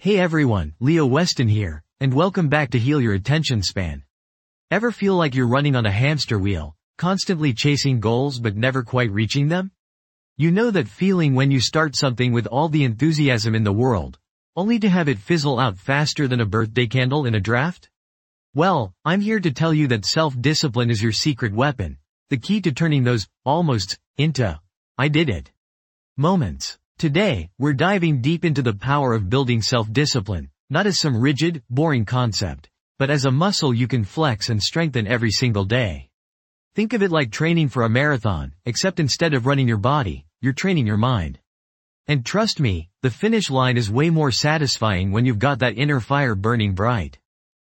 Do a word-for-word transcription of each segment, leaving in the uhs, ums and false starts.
Hey everyone, Leo Weston here, and welcome back to Heal Your Attention Span. Ever feel like you're running on a hamster wheel, constantly chasing goals but never quite reaching them? You know that feeling when you start something with all the enthusiasm in the world, only to have it fizzle out faster than a birthday candle in a draft? Well, I'm here to tell you that self-discipline is your secret weapon, the key to turning those almost into I did it moments. Today, we're diving deep into the power of building self-discipline, not as some rigid, boring concept, but as a muscle you can flex and strengthen every single day. Think of it like training for a marathon, except instead of running your body, you're training your mind. And trust me, the finish line is way more satisfying when you've got that inner fire burning bright.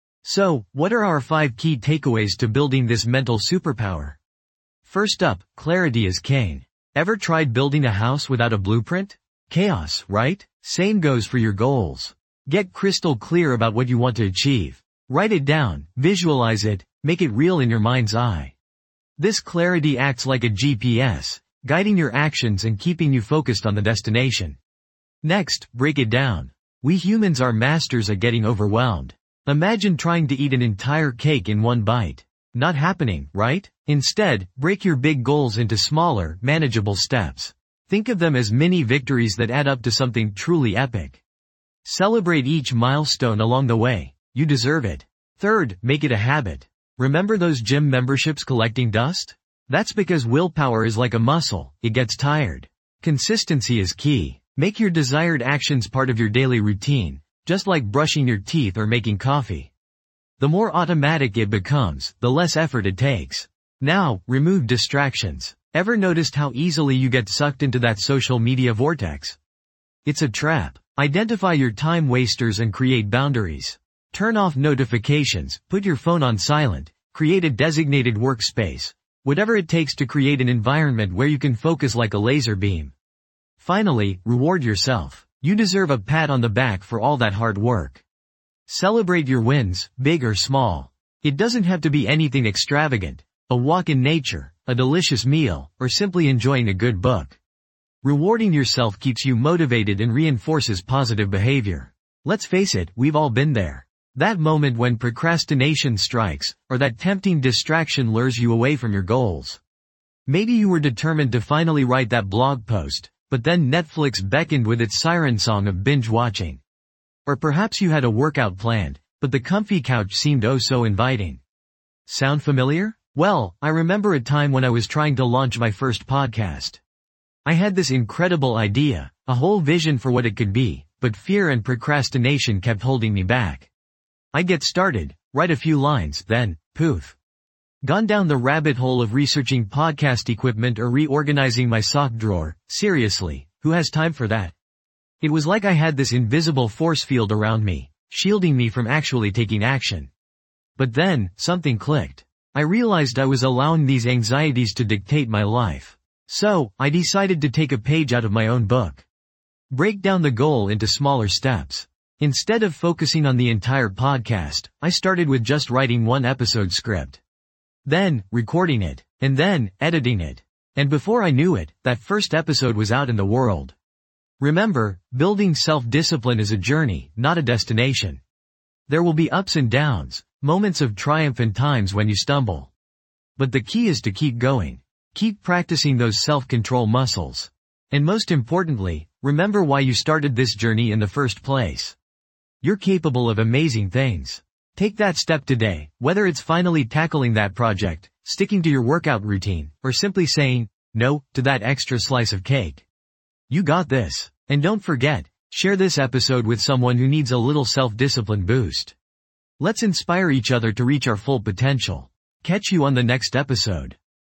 So, what are our five key takeaways to building this mental superpower? First up, clarity is king. Ever tried building a house without a blueprint? Chaos, right? Same goes for your goals. Get crystal clear about what you want to achieve. Write it down, visualize it, make it real in your mind's eye. This clarity acts like a G P S, guiding your actions and keeping you focused on the destination. Next, break it down. We humans are masters at getting overwhelmed. Imagine trying to eat an entire cake in one bite. Not happening, right? Instead, break your big goals into smaller, manageable steps. Think of them as mini victories that add up to something truly epic. Celebrate each milestone along the way. You deserve it. Third, make it a habit. Remember those gym memberships collecting dust? That's because willpower is like a muscle, it gets tired. Consistency is key. Make your desired actions part of your daily routine, just like brushing your teeth or making coffee. The more automatic it becomes, the less effort it takes. Now, remove distractions. Ever noticed how easily you get sucked into that social media vortex? It's a trap. Identify your time wasters and create boundaries. Turn off notifications, put your phone on silent, create a designated workspace. Whatever it takes to create an environment where you can focus like a laser beam. Finally, reward yourself. You deserve a pat on the back for all that hard work. Celebrate your wins, big or small. It doesn't have to be anything extravagant. A walk in nature, a delicious meal, or simply enjoying a good book. Rewarding yourself keeps you motivated and reinforces positive behavior. Let's face it, we've all been there. That moment when procrastination strikes, or that tempting distraction lures you away from your goals. Maybe you were determined to finally write that blog post, but then Netflix beckoned with its siren song of binge watching. Or perhaps you had a workout planned, but the comfy couch seemed oh so inviting. Sound familiar? Well, I remember a time when I was trying to launch my first podcast. I had this incredible idea, a whole vision for what it could be, but fear and procrastination kept holding me back. I'd get started, write a few lines, then, poof. Gone down the rabbit hole of researching podcast equipment or reorganizing my sock drawer. Seriously, who has time for that? It was like I had this invisible force field around me, shielding me from actually taking action. But then, something clicked. I realized I was allowing these anxieties to dictate my life. So, I decided to take a page out of my own book. Break down the goal into smaller steps. Instead of focusing on the entire podcast, I started with just writing one episode script. Then, recording it, and then, editing it. And before I knew it, that first episode was out in the world. Remember, building self-discipline is a journey, not a destination. There will be ups and downs, moments of triumph and times when you stumble. But the key is to keep going. Keep practicing those self-control muscles. And most importantly, remember why you started this journey in the first place. You're capable of amazing things. Take that step today, whether it's finally tackling that project, sticking to your workout routine, or simply saying no to that extra slice of cake. You got this. And don't forget, share this episode with someone who needs a little self-discipline boost. Let's inspire each other to reach our full potential. Catch you on the next episode.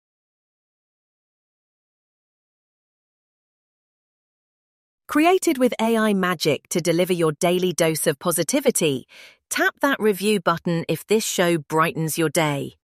Created with A I magic to deliver your daily dose of positivity, tap that review button if this show brightens your day.